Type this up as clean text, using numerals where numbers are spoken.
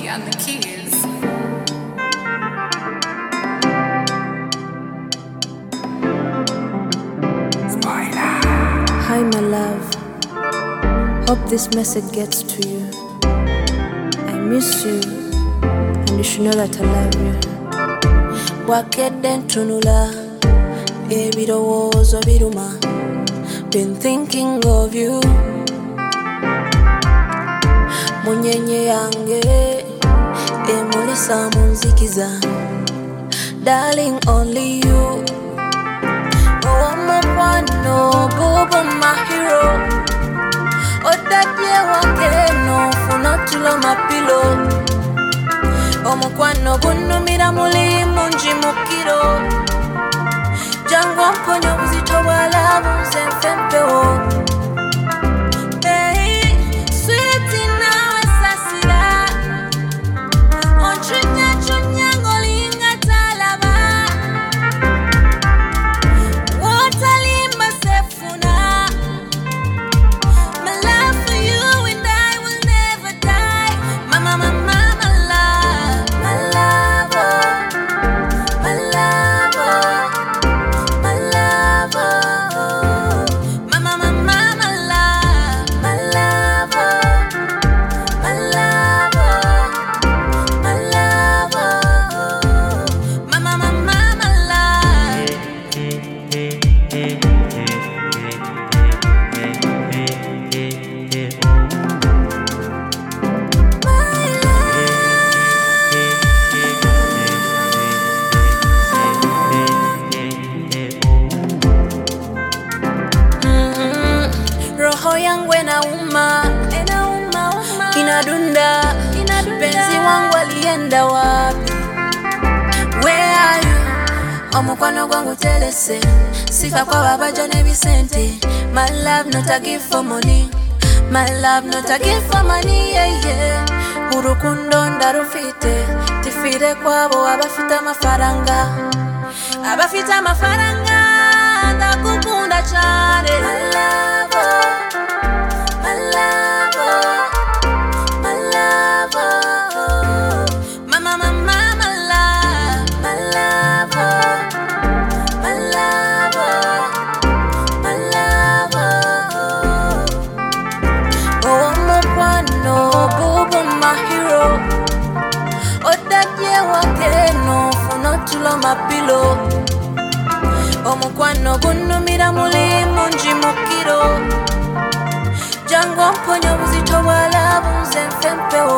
on the keys. Hi, my love. Hope this message gets to you. I miss you, and you should know that I love you. Wakedde ntunula ebirowoozo biruma. Been thinking of you. Munyenye yange emulisa munzikiza. Darling, only you. Omukwano bubu my hero. Odadye wakeno funotula mapilo. Omukwano gunumira mulimu njimukiro. Jangu mponyo buzito bwalabu nze nfempewo. Hey, sweetie nawe sasira. Onchunya chunya ngolinga talaba. Wotalimba sefuna. My love for you and I will never die. Mama, my love, my lover, my lover, my lover. Mama, my love, my lover, my lover, my lover. Mama, my love. Roho yangu inauma, inadunda, penzi wangu alienda wapi? Where are you? Omukwano gwangu telese, sifa kwa babajo ne Vicente. My love not a gift for money, my love not a gift for money, yeah, yeah. Urukundo ndarufite, tifire kwabo abafite amafaranga. Abafite amafaranga, ndakukunda cyane. My lover, my lover, my lover. Mama, my love, my lover, my lover, my lover. Oh, mukwano bubu my hero. Odadye wakeno funotula mapilo. Omukwano gunumira mulimu njimukiro. Jangu mponyo buzito bwalabu nze nfempewo.